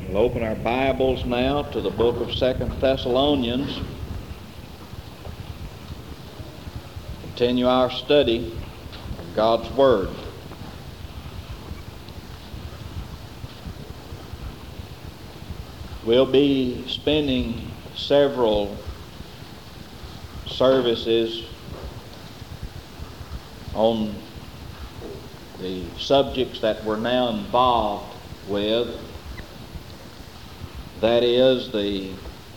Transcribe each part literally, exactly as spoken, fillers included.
We'll open our Bibles now to the book of Second Thessalonians. Continue our study of God's Word. We'll be spending several services on the subjects that we're now involved with. That is the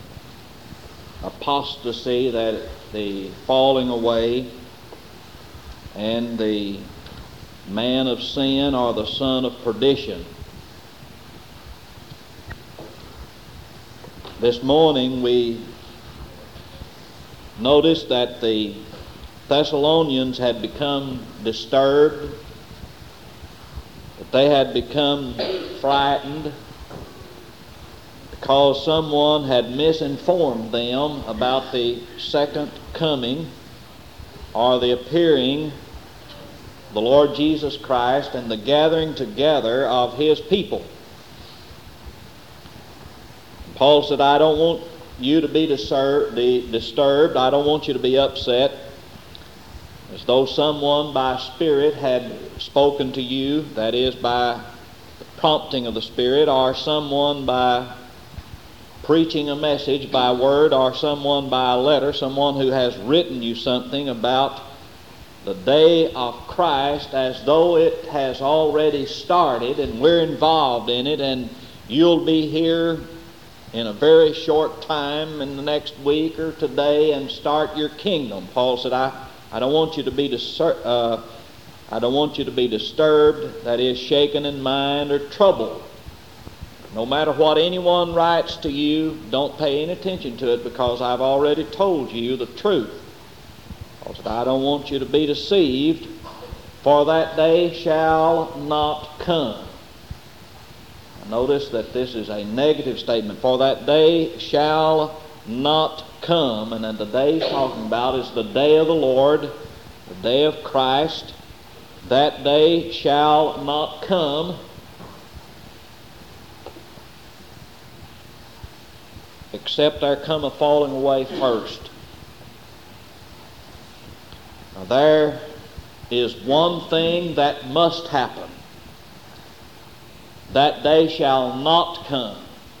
apostasy, that the falling away, and the man of sin or the son of perdition. This morning we noticed that the Thessalonians had become disturbed, that they had become frightened, because someone had misinformed them about the second coming or the appearing of the Lord Jesus Christ and the gathering together of His people. Paul said, I don't want you to be disturbed, I don't want you to be upset, as though someone by Spirit had spoken to you, that is, by the prompting of the Spirit, or someone by preaching a message by word, or someone by a letter, someone who has written you something about the day of Christ as though it has already started and we're involved in it, and you'll be here in a very short time in the next week or today and start your kingdom. Paul said, I, I don't want you to be distur- uh, I don't want you to be disturbed, that is, shaken in mind or troubled. No matter what anyone writes to you, don't pay any attention to it, because I've already told you the truth. Paul said, I don't want you to be deceived, for that day shall not come. Notice that this is a negative statement. For that day shall not come. And then the day he's talking about is the day of the Lord, the day of Christ. That day shall not come, except there come a falling away first. Now there is one thing that must happen. That day shall not come,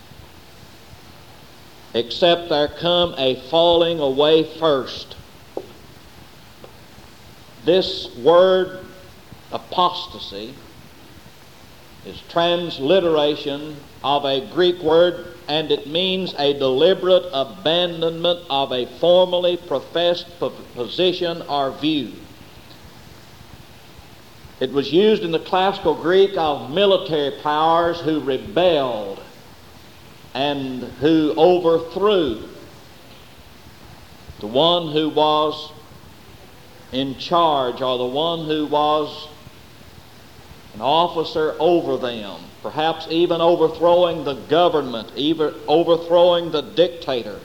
except there come a falling away first. This word apostasy is transliteration of a Greek word, and it means a deliberate abandonment of a formerly professed position or view. It was used in the classical Greek of military powers who rebelled and who overthrew the one who was in charge, or the one who was an officer over them, perhaps even overthrowing the government, even overthrowing the dictator.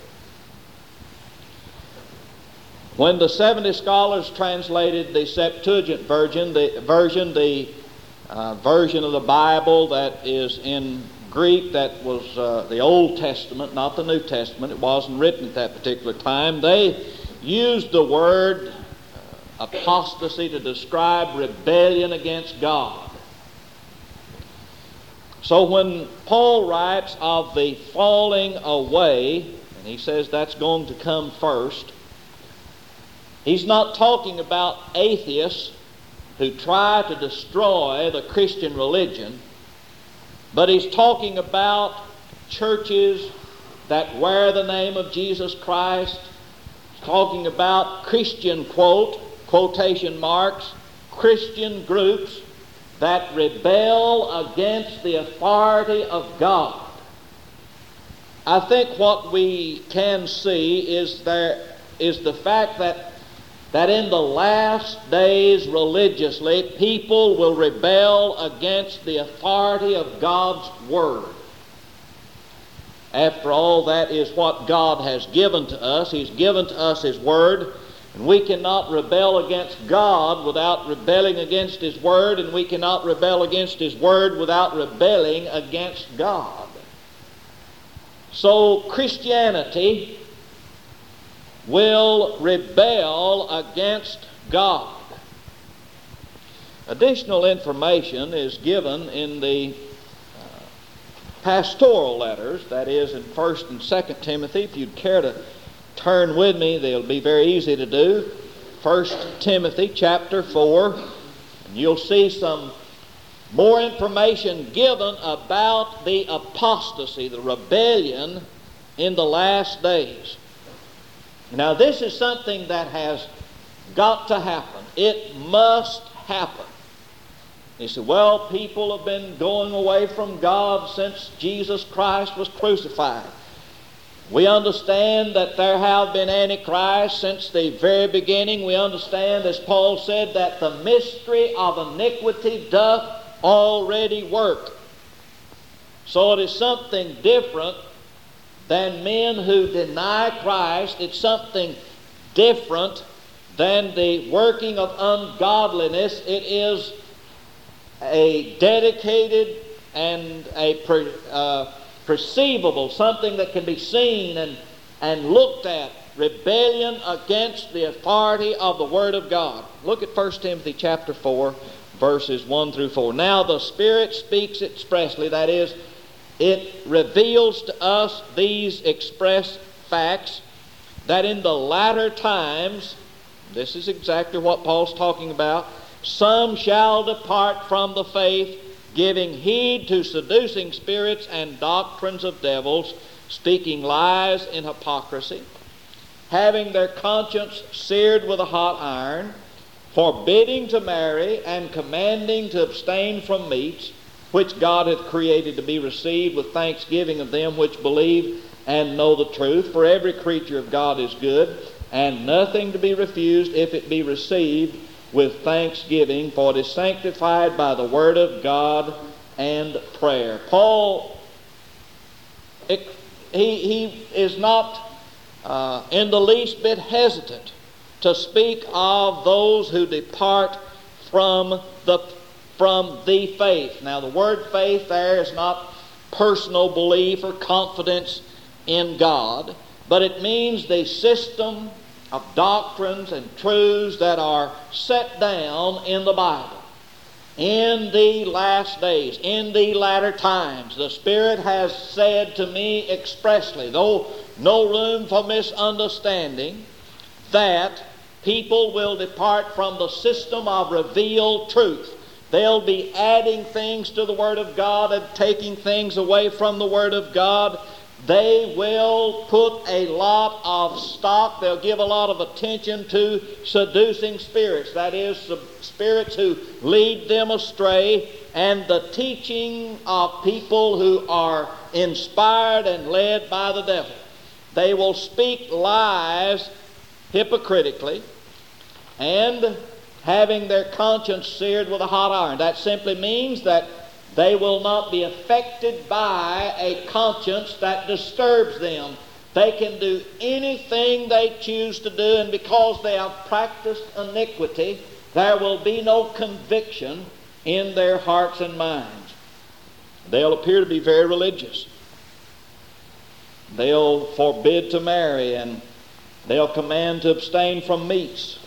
When the seventy scholars translated the Septuagint version, the version, the uh, version of the Bible that is in Greek, that was uh, the Old Testament, not the New Testament, it wasn't written at that particular time, they used the word uh, apostasy to describe rebellion against God. So when Paul writes of the falling away, and he says that's going to come first, he's not talking about atheists who try to destroy the Christian religion, but he's talking about churches that wear the name of Jesus Christ. He's talking about Christian, quote, quotation marks, Christian groups that rebel against the authority of God. I think what we can see is there is the fact that that in the last days religiously, people will rebel against the authority of God's Word. After all, that is what God has given to us. He's given to us His Word, and we cannot rebel against God without rebelling against His Word, and we cannot rebel against His Word without rebelling against God. So Christianity will rebel against God. Additional information is given in the uh, pastoral letters, that is in First and Second Timothy. If you'd care to turn with me, they'll be very easy to do. First Timothy chapter four, and you'll see some more information given about the apostasy, the rebellion in the last days. Now this is something that has got to happen. It must happen. He said, well, people have been going away from God since Jesus Christ was crucified. We understand that there have been antichrists since the very beginning. We understand, as Paul said, that the mystery of iniquity doth already work. So it is something different than men who deny Christ. It's something different than the working of ungodliness. It is a dedicated and a per, uh, perceivable, something that can be seen and, and looked at, rebellion against the authority of the Word of God. Look at First Timothy chapter four, verses one through four. Now the Spirit speaks expressly, that is, it reveals to us these express facts, that in the latter times, this is exactly what Paul's talking about, some shall depart from the faith, giving heed to seducing spirits and doctrines of devils, speaking lies in hypocrisy, having their conscience seared with a hot iron, forbidding to marry, and commanding to abstain from meats, which God hath created to be received with thanksgiving of them which believe and know the truth. For every creature of God is good, and nothing to be refused if it be received with thanksgiving, for it is sanctified by the word of God and prayer. Paul, it, he, he is not uh, in the least bit hesitant to speak of those who depart from the from the faith. Now the word faith there is not personal belief or confidence in God, but it means the system of doctrines and truths that are set down in the Bible. In the last days, in the latter times, the Spirit has said to me expressly, though no room for misunderstanding, that people will depart from the system of revealed truth. They'll be adding things to the Word of God and taking things away from the Word of God. They will put a lot of stock, they'll give a lot of attention to seducing spirits. That is, spirits who lead them astray, and the teaching of people who are inspired and led by the devil. They will speak lies hypocritically and having their conscience seared with a hot iron. That simply means that they will not be affected by a conscience that disturbs them. They can do anything they choose to do, and because they have practiced iniquity, there will be no conviction in their hearts and minds. They'll appear to be very religious. They'll forbid to marry, and they'll command to abstain from meats.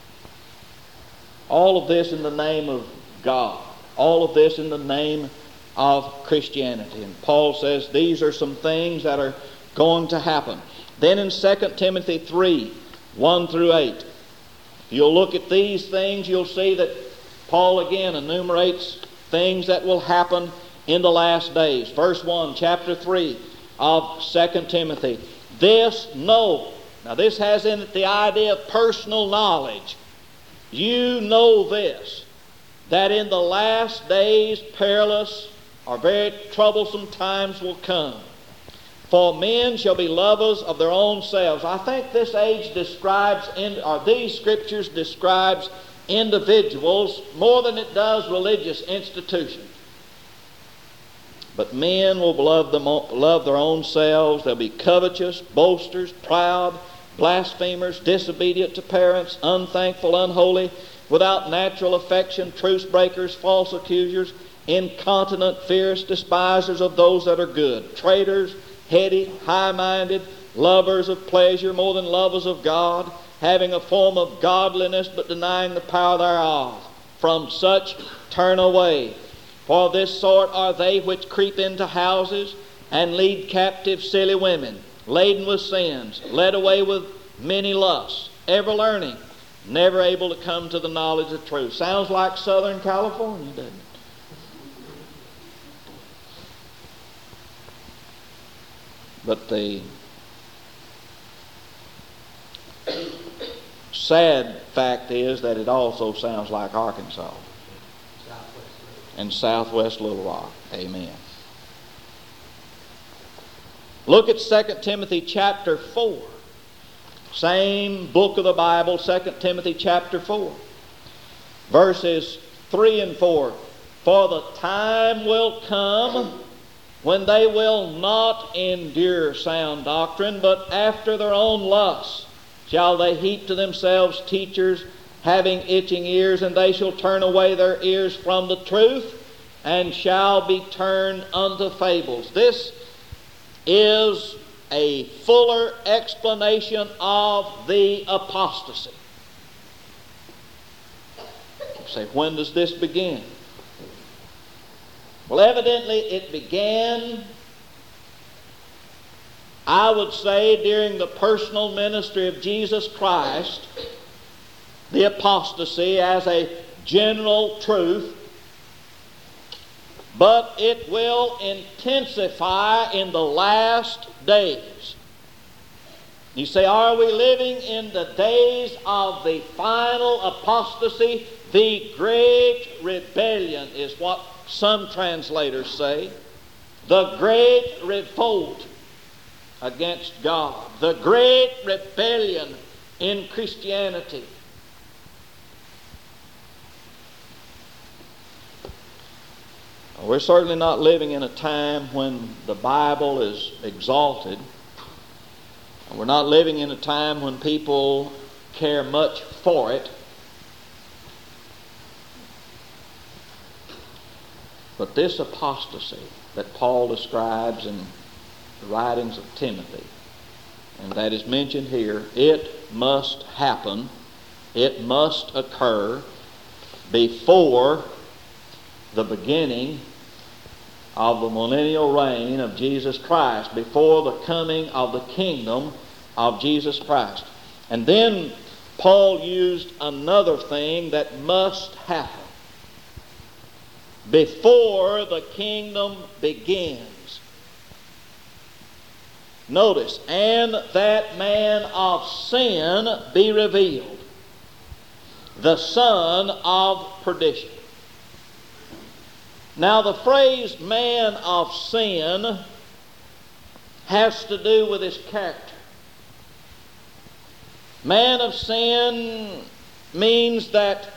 All of this in the name of God. All of this in the name of Christianity. And Paul says these are some things that are going to happen. Then in Second Timothy three, one through eight, if you'll look at these things, you'll see that Paul again enumerates things that will happen in the last days. Verse one, chapter three of Second Timothy. This know. Now this has in it the idea of personal knowledge. You know this, that in the last days perilous or very troublesome times will come. For men shall be lovers of their own selves. I think this age describes, in, or these scriptures describes individuals more than it does religious institutions. But men will love, them, love their own selves. They'll be covetous, boasters, proud, blasphemers, disobedient to parents, unthankful, unholy, without natural affection, truce breakers, false accusers, incontinent, fierce, despisers of those that are good, traitors, heady, high-minded, lovers of pleasure more than lovers of God, having a form of godliness but denying the power thereof. From such turn away. For this sort are they which creep into houses and lead captive silly women, laden with sins, led away with many lusts, ever learning, never able to come to the knowledge of truth. Sounds like Southern California, doesn't it? But the sad fact is that it also sounds like Arkansas and southwest Little Rock. Amen. Look at Second Timothy chapter four. Same book of the Bible, Second Timothy chapter four. Verses three and four. For the time will come when they will not endure sound doctrine, but after their own lusts shall they heap to themselves teachers having itching ears, and they shall turn away their ears from the truth, and shall be turned unto fables. This is a fuller explanation of the apostasy. You say, when does this begin? Well, evidently it began, I would say, during the personal ministry of Jesus Christ, the apostasy as a general truth, but it will intensify in the last days. You say, are we living in the days of the final apostasy? The great rebellion is what some translators say. The great revolt against God. The great rebellion in Christianity. We're certainly not living in a time when the Bible is exalted. We're not living in a time when people care much for it. But this apostasy that Paul describes in the writings of Timothy, and that is mentioned here, it must happen, it must occur before the beginning of the millennial reign of Jesus Christ, before the coming of the kingdom of Jesus Christ. And then Paul used another thing that must happen before the kingdom begins. Notice, and that man of sin be revealed, the son of perdition. Now the phrase man of sin has to do with his character. Man of sin means that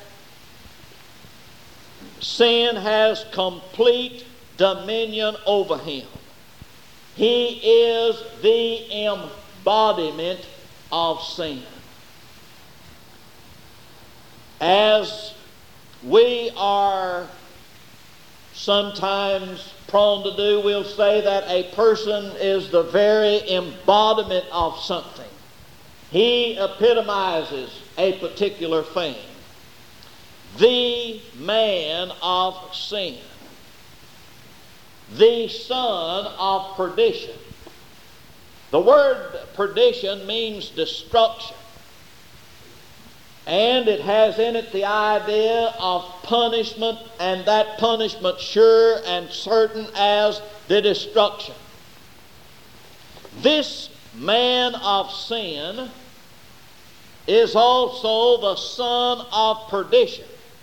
sin has complete dominion over him. He is the embodiment of sin. As we are sometimes prone to do, we'll say that a person is the very embodiment of something. He epitomizes a particular thing. The man of sin. The son of perdition. The word perdition means destruction. And it has in it the idea of punishment, and that punishment sure and certain as the destruction. This man of sin is also the son of perdition,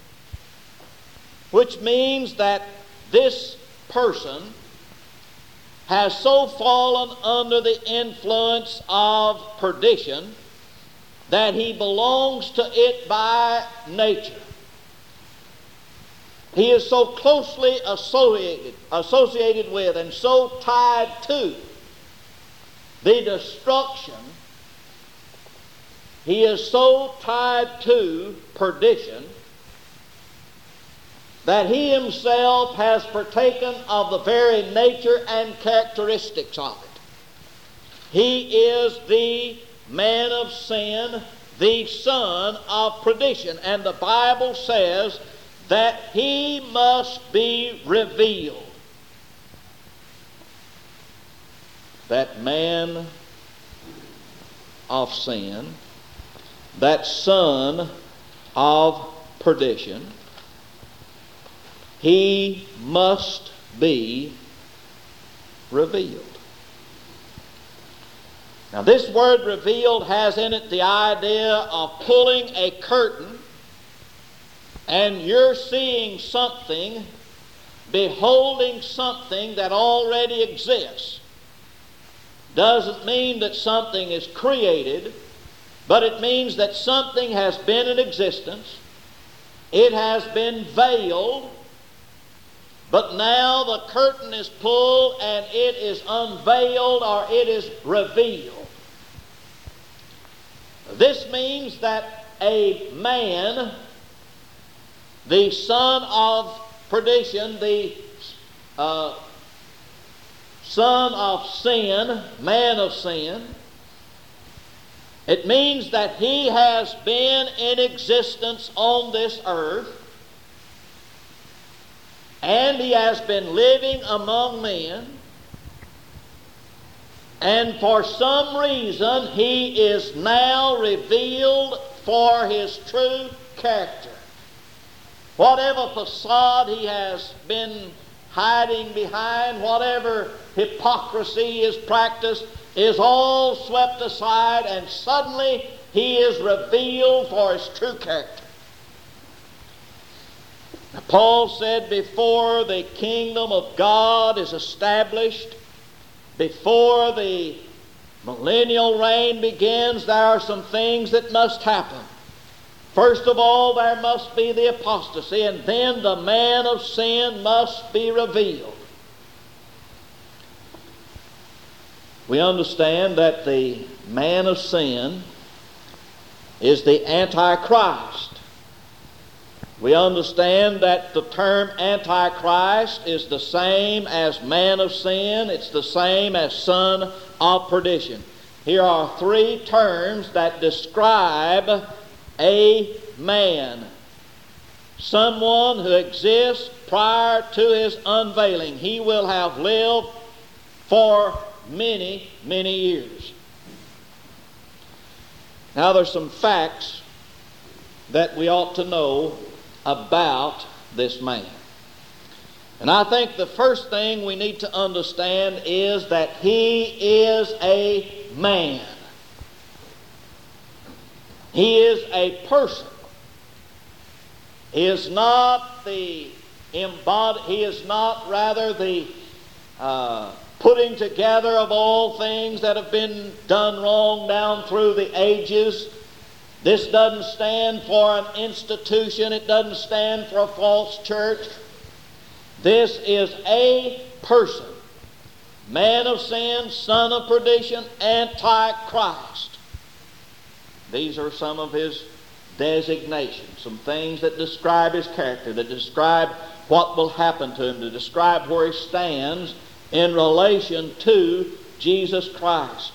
which means that this person has so fallen under the influence of perdition that he belongs to it by nature. He is so closely associated, associated with and so tied to the destruction, he is so tied to perdition that he himself has partaken of the very nature and characteristics of it. he is the man of sin, the son of perdition. And the Bible says that he must be revealed. That man of sin, that son of perdition, he must be revealed. Now, this word revealed has in it the idea of pulling a curtain, and you're seeing something, beholding something that already exists. Doesn't mean that something is created, but it means that something has been in existence. It has been veiled, but now the curtain is pulled and it is unveiled, or it is revealed. This means that a man, the son of perdition, the uh, son of sin, man of sin, it means that he has been in existence on this earth, and he has been living among men, and for some reason he is now revealed for his true character. Whatever facade he has been hiding behind, whatever hypocrisy is practiced, is all swept aside, and suddenly he is revealed for his true character. Now, Paul said, before the kingdom of God is established, before the millennial reign begins, there are some things that must happen. First of all, there must be the apostasy, and then the man of sin must be revealed. We understand that the man of sin is the Antichrist. We understand that the term Antichrist is the same as man of sin. It's the same as son of perdition. Here are three terms that describe a man. Someone who exists prior to his unveiling. He will have lived for many, many years. Now, there's some facts that we ought to know about this man. And I think the first thing we need to understand is that he is a man. He is a person. He is not the embodied, he is not rather the uh, putting together of all things that have been done wrong down through the ages. This doesn't stand for an institution. It doesn't stand for a false church. This is a person. Man of sin, son of perdition, Antichrist. These are some of his designations, some things that describe his character, that describe what will happen to him, to describe where he stands in relation to Jesus Christ.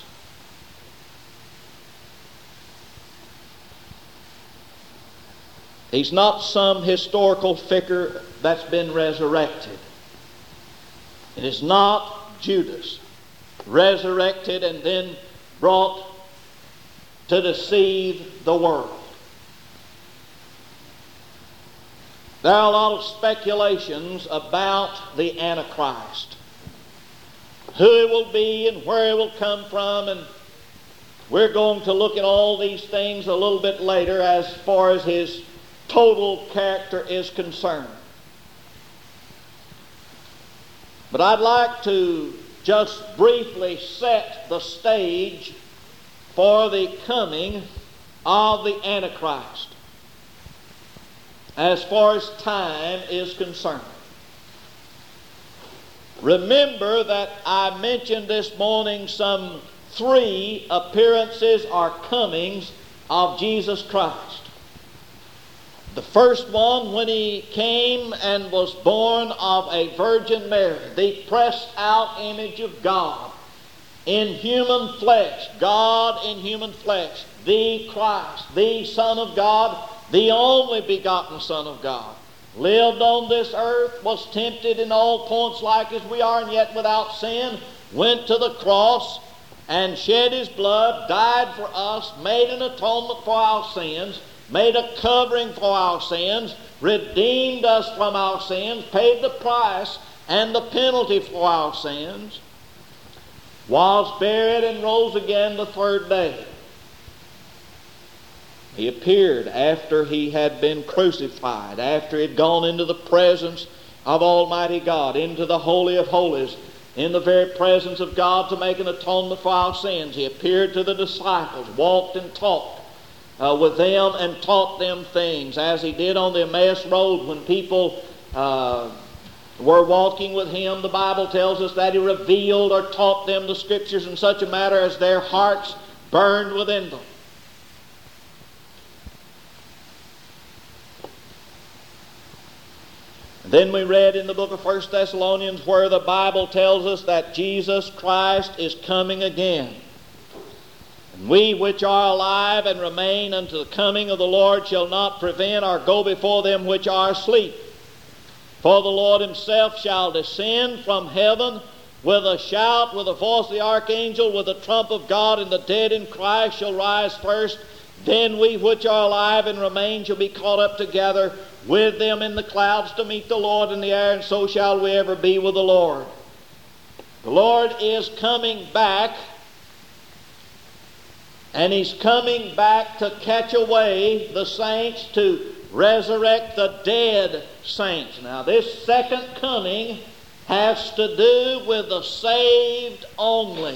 He's not some historical figure that's been resurrected. It is not Judas, resurrected and then brought to deceive the world. There are a lot of speculations about the Antichrist, who it will be and where it will come from, and we're going to look at all these things a little bit later as far as his total character is concerned. But I'd like to just briefly set the stage for the coming of the Antichrist as far as time is concerned. Remember that I mentioned this morning some three appearances or comings of Jesus Christ. The first one, when he came and was born of a Virgin Mary, the pressed out image of God. in human flesh, God in human flesh, the Christ, the Son of God, the only begotten Son of God, lived on this earth, was tempted in all points like as we are, and yet without sin, went to the cross and shed His blood, died for us, made an atonement for our sins, made a covering for our sins, redeemed us from our sins, paid the price and the penalty for our sins, was buried and rose again the third day. He appeared after He had been crucified, after He had gone into the presence of Almighty God, into the Holy of Holies, in the very presence of God to make an atonement for our sins. He appeared to the disciples, walked and talked uh, with them and taught them things, as He did on the Emmaus Road when people uh, were walking with Him. The Bible tells us that He revealed or taught them the Scriptures in such a manner as their hearts burned within them. Then we read in the book of First Thessalonians where the Bible tells us that Jesus Christ is coming again. And we which are alive and remain unto the coming of the Lord shall not prevent or go before them which are asleep. For the Lord Himself shall descend from heaven with a shout, with the voice of the archangel, with the trump of God, and the dead in Christ shall rise first. Then we which are alive and remain shall be caught up together with them in the clouds to meet the Lord in the air, and so shall we ever be with the Lord. The Lord is coming back, and He's coming back to catch away the saints, to resurrect the dead saints. Now, this second coming has to do with the saved only.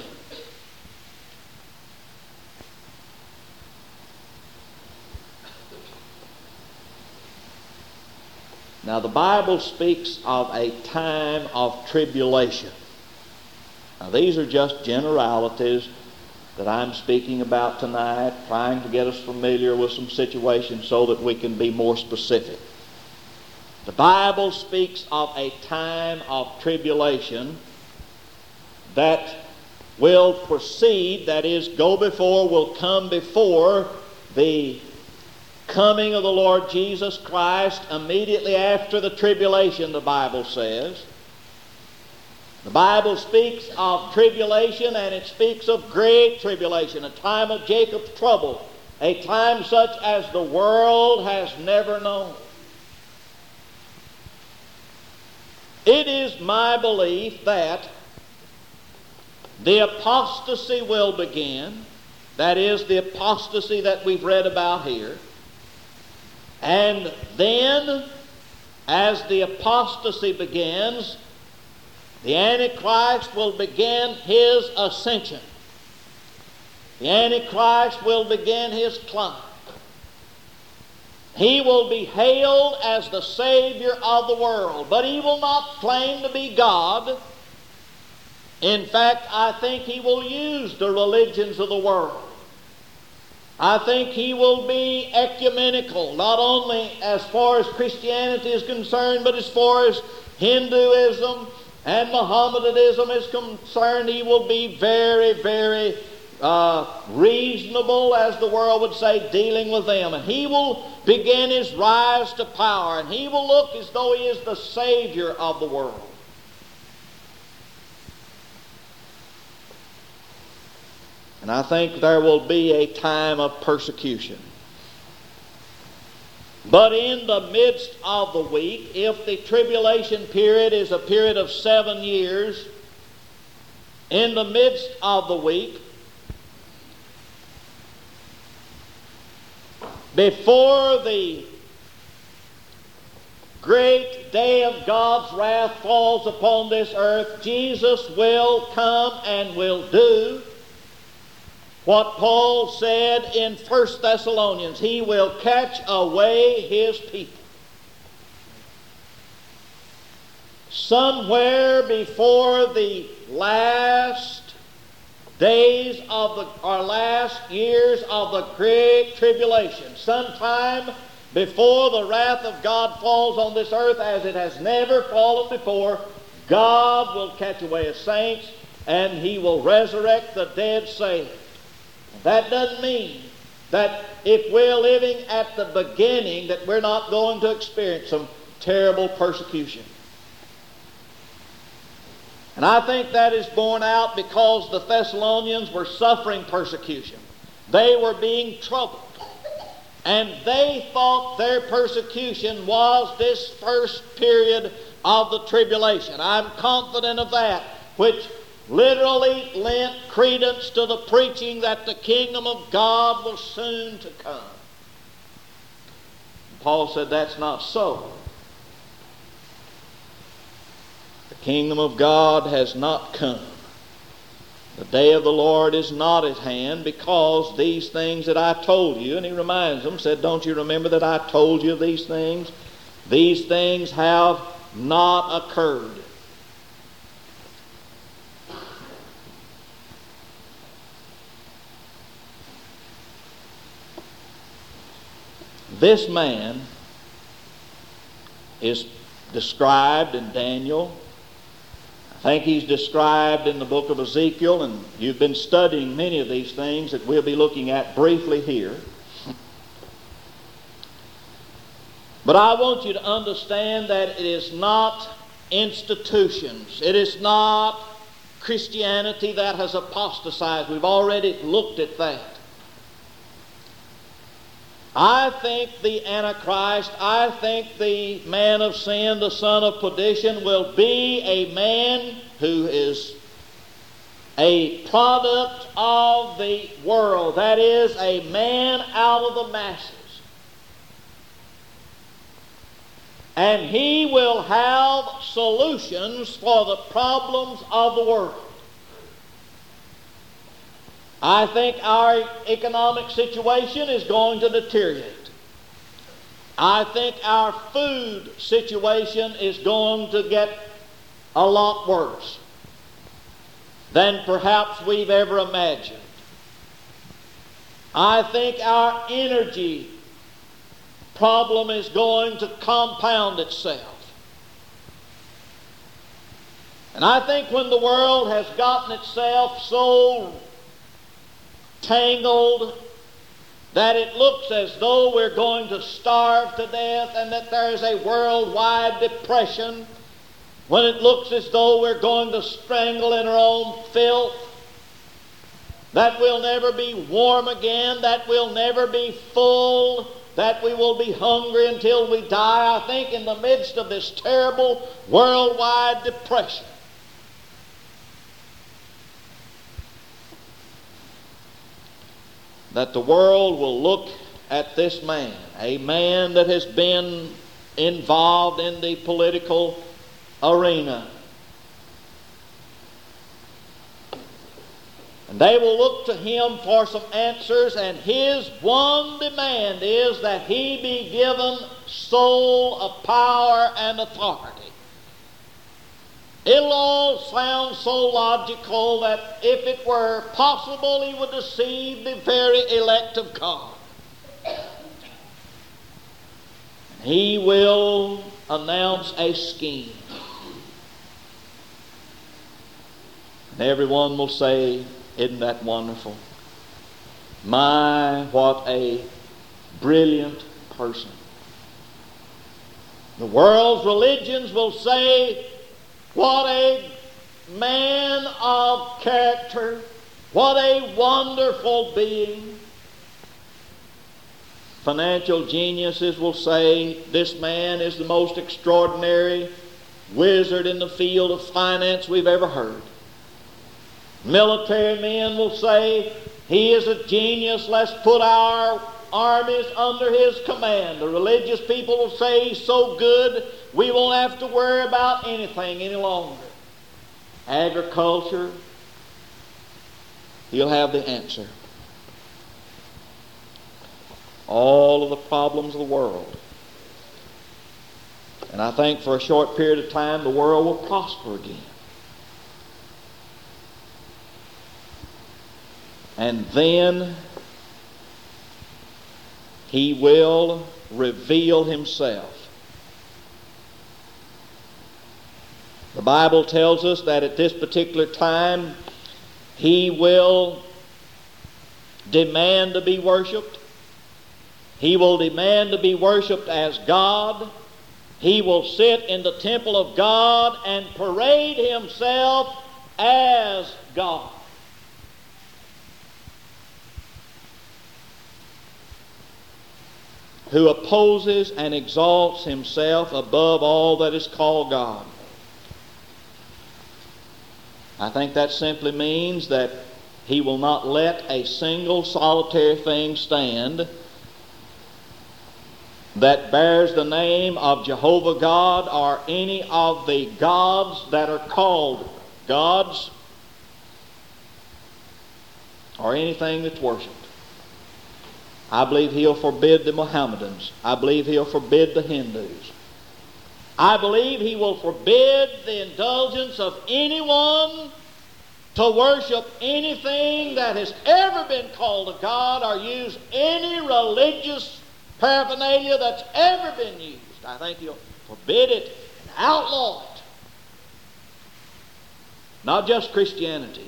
Now, the Bible speaks of a time of tribulation. Now, these are just generalities that I'm speaking about tonight, trying to get us familiar with some situations so that we can be more specific. The Bible speaks of a time of tribulation that will proceed, that is, go before, will come before the coming of the Lord Jesus Christ, immediately after the tribulation, the Bible says. The Bible speaks of tribulation, and it speaks of great tribulation, a time of Jacob's trouble, a time such as the world has never known. It is my belief that the apostasy will begin, that is, the apostasy that we've read about here. And then, as the apostasy begins, the Antichrist will begin his ascension. The Antichrist will begin his climb. He will be hailed as the Savior of the world, but he will not claim to be God. In fact, I think he will use the religions of the world. I think he will be ecumenical, not only as far as Christianity is concerned, but as far as Hinduism and Mohammedanism is concerned. He will be very, very uh, reasonable, as the world would say, dealing with them. And he will begin his rise to power, and he will look as though he is the Savior of the world. And I think there will be a time of persecution. But in the midst of the week, if the tribulation period is a period of seven years, in the midst of the week, before the great day of God's wrath falls upon this earth, Jesus will come and will do what Paul said in First Thessalonians. He will catch away his people. Somewhere before the last days of the, or last years of the great tribulation, sometime before the wrath of God falls on this earth as it has never fallen before, God will catch away his saints. and He will resurrect the dead saved. That doesn't mean that if we're living at the beginning that we're not going to experience some terrible persecution. And I think that is borne out because the Thessalonians were suffering persecution. They were being troubled. And they thought their persecution was this first period of the tribulation. I'm confident of that, which literally lent credence to the preaching that the kingdom of God was soon to come. Paul said that's not so. The kingdom of God has not come. The day of the Lord is not at hand, because these things that I told you, and he reminds them, said, don't you remember that I told you these things? These things have not occurred. This man is described in Daniel. I think he's described in the book of Ezekiel, and you've been studying many of these things that we'll be looking at briefly here. But I want you to understand that it is not institutions. It is not Christianity that has apostatized. We've already looked at that. I think the Antichrist, I think the man of sin, the son of perdition, will be a man who is a product of the world. That is, a man out of the masses. And he will have solutions for the problems of the world. I think our economic situation is going to deteriorate. I think our food situation is going to get a lot worse than perhaps we've ever imagined. I think our energy problem is going to compound itself. And I think when the world has gotten itself so tangled that it looks as though we're going to starve to death, and that there is a worldwide depression, when it looks as though we're going to strangle in our own filth, that we'll never be warm again, that we'll never be full, that we will be hungry until we die. I think in the midst of this terrible worldwide depression, that the world will look at this man, a man that has been involved in the political arena. And they will look to him for some answers, and his one demand is that he be given soul of power and authority. It'll all sound so logical that if it were possible, he would deceive the very elect of God. He will announce a scheme. And everyone will say, isn't that wonderful? My, what a brilliant person. The world's religions will say, what a man of character. What a wonderful being. Financial geniuses will say, this man is the most extraordinary wizard in the field of finance we've ever heard. Military men will say, he is a genius, let's put our armies under his command. The religious people will say, he's so good, we won't have to worry about anything any longer. Agriculture, he'll have the answer. All of the problems of the world. And I think for a short period of time, the world will prosper again. And then he will reveal himself. The Bible tells us that at this particular time he will demand to be worshiped. He will demand to be worshiped as God. He will sit in the temple of God and parade himself as God. Who opposes and exalts himself above all that is called God. I think that simply means that he will not let a single solitary thing stand that bears the name of Jehovah God or any of the gods that are called gods or anything that's worshipped. I believe he'll forbid the Mohammedans. I believe he'll forbid the Hindus. I believe he will forbid the indulgence of anyone to worship anything that has ever been called a god or use any religious paraphernalia that's ever been used. I think he'll forbid it and outlaw it. Not just Christianity.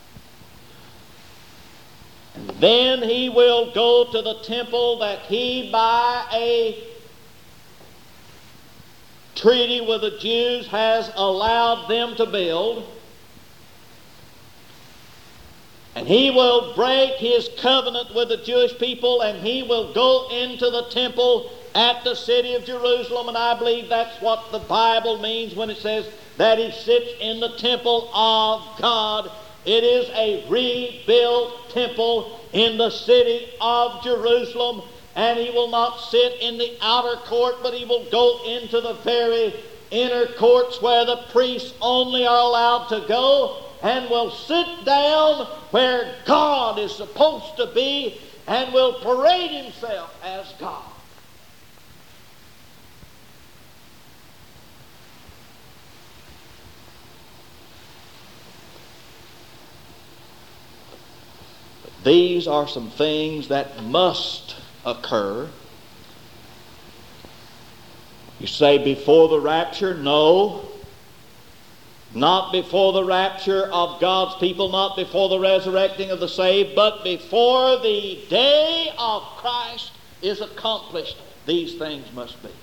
And then he will go to the temple that he, by a treaty with the Jews, has allowed them to build. And he will break his covenant with the Jewish people, and he will go into the temple at the city of Jerusalem. And I believe that's what the Bible means when it says that he sits in the temple of God. It is a rebuilt temple in the city of Jerusalem. And he will not sit in the outer court, but he will go into the very inner courts where the priests only are allowed to go, and will sit down where God is supposed to be and will parade himself as God. These are some things that must occur. You say before the rapture? No. Not before the rapture of God's people, not before the resurrecting of the saved, but before the day of Christ is accomplished, these things must be.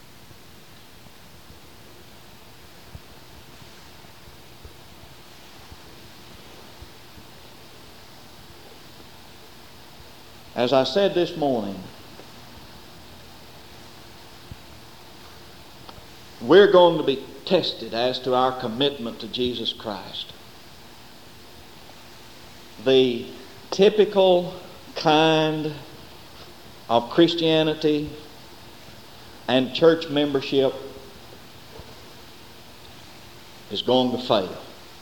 As I said this morning, we're going to be tested as to our commitment to Jesus Christ. The typical kind of Christianity and church membership is going to fail.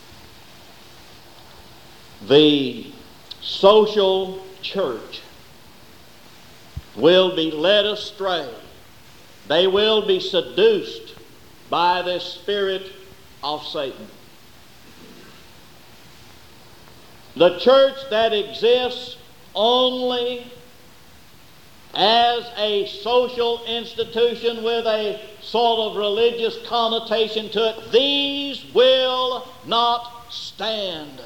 The social church will be led astray. They will be seduced by the spirit of Satan. The church that exists only as a social institution with a sort of religious connotation to it, these will not stand.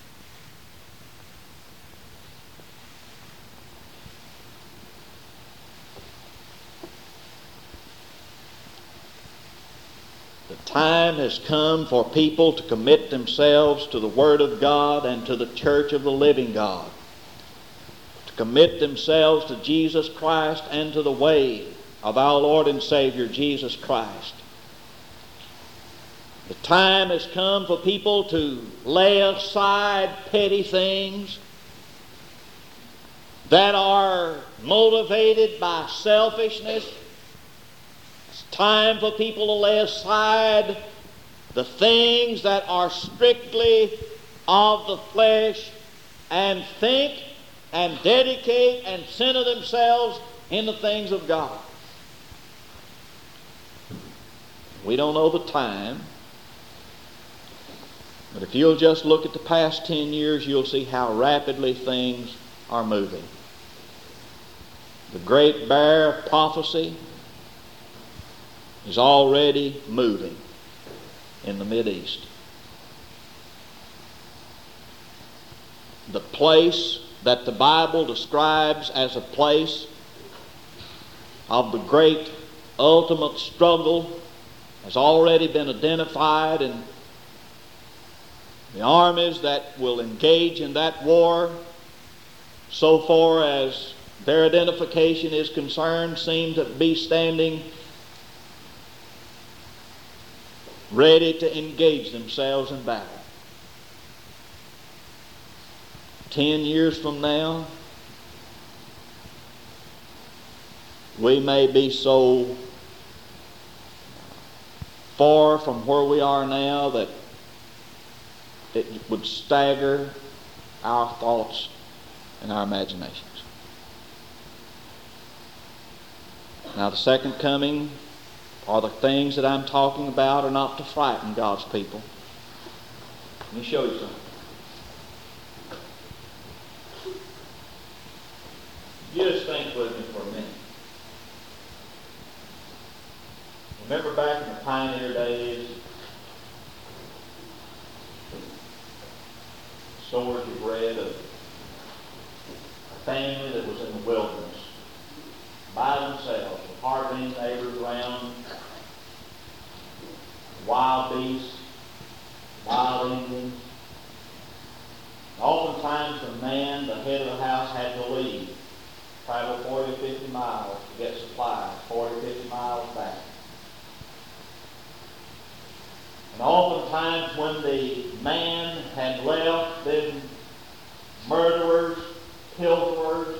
The time has come for people to commit themselves to the Word of God and to the church of the living God. To commit themselves to Jesus Christ and to the way of our Lord and Savior, Jesus Christ. The time has come for people to lay aside petty things that are motivated by selfishness. Time for people to lay aside the things that are strictly of the flesh and think and dedicate and center themselves in the things of God. We don't know the time, but if you'll just look at the past ten years, you'll see how rapidly things are moving. The great bear of prophecy is already moving. in the Mideast. The place that the Bible describes as a place of the great ultimate struggle has already been identified, and the armies that will engage in that war, so far as their identification is concerned, seem to be standing ready to engage themselves in battle. Ten years from now, we may be so far from where we are now that it would stagger our thoughts and our imaginations. Now, the second coming, or the things that I'm talking about, are not to frighten God's people. Let me show you something. You just think with me for a minute. Remember back in the pioneer days, stories you've read of a family that was in the wilderness by themselves, with hardly any neighbors around, wild beasts, wild Indians. Oftentimes the man, the head of the house, had to leave, travel forty or fifty miles to get supplies, forty or fifty miles back. And oftentimes when the man had left, then murderers, pilferers,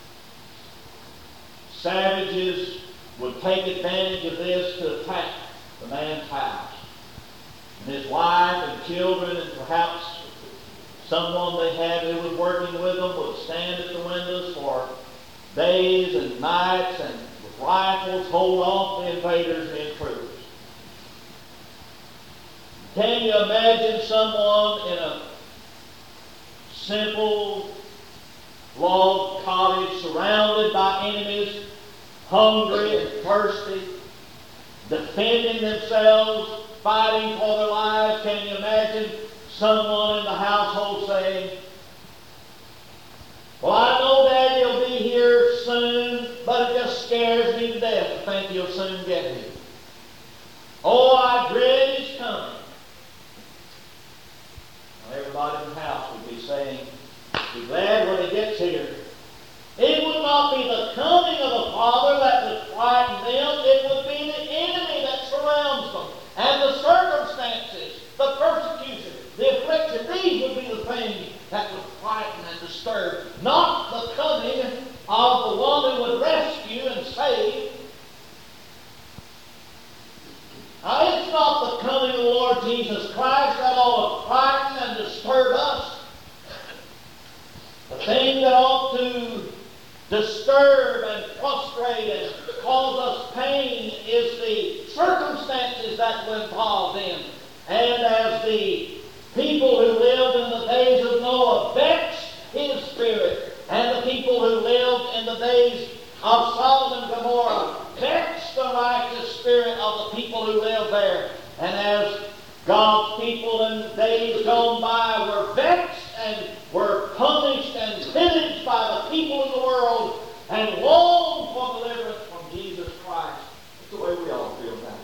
savages would take advantage of this to attack the man's house. And his wife and children and perhaps someone they had who was working with them would stand at the windows for days and nights and with rifles hold off the invaders and intruders. Can you imagine someone in a simple log cottage surrounded by enemies, hungry and thirsty, defending themselves, fighting for their lives? Can you imagine someone in the household saying, "Well, I know Daddy will be here soon, but it just scares me to death to think he'll soon get here. Oh, I dread his coming." Well, everybody in the house would be saying, "Be glad when he gets here." It would not be the coming of the Father that would frighten them. It would be the enemy that surrounds them, and the circumstances, the persecution, the affliction. These would be the things that would frighten and disturb, not the coming of the one who would rescue and save. Now, it's not the coming of the Lord Jesus Christ that ought to frighten and disturb us. The thing that ought to disturb and frustrate and cause us pain is the circumstances that we're involved in. And as the people who lived in the days of Noah vexed his spirit, and the people who lived in the days of Sodom and Gomorrah vexed the righteous spirit of the people who lived there. And as God's people in days gone by were vexed and were punished and pillaged by the people of the world and longed for deliverance from Jesus Christ, that's the way we all feel about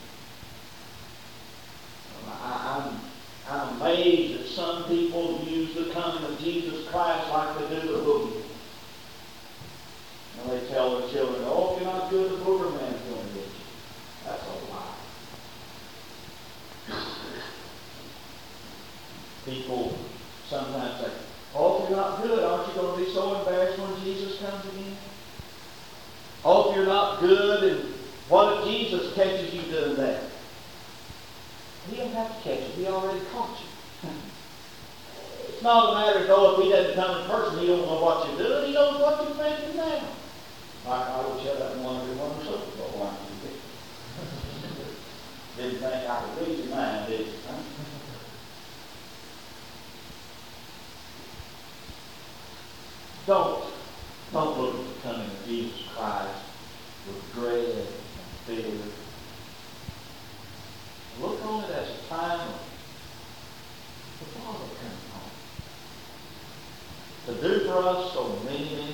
it. I'm, I'm amazed that some people use the coming of Jesus Christ like they do the boogie. And they tell their children, "Oh, if you're not good, the booger man's going to get you." That's a lie. People sometimes say, "Oh, if you're not good, aren't you going to be so embarrassed when Jesus comes again? Oh, if you're not good, and what if Jesus catches you doing that?" He don't have to catch you. He already caught you. It's not a matter of, though, if he doesn't come in person, he don't know what you're doing. He knows what you're thinking now. I, I would shut up and wonder one or so for why you did. Didn't think I could read your mind, did you? Huh? Don't, don't look at the coming of Jesus Christ with dread and fear. Look on it as a time of the Father coming home to do for us so many, many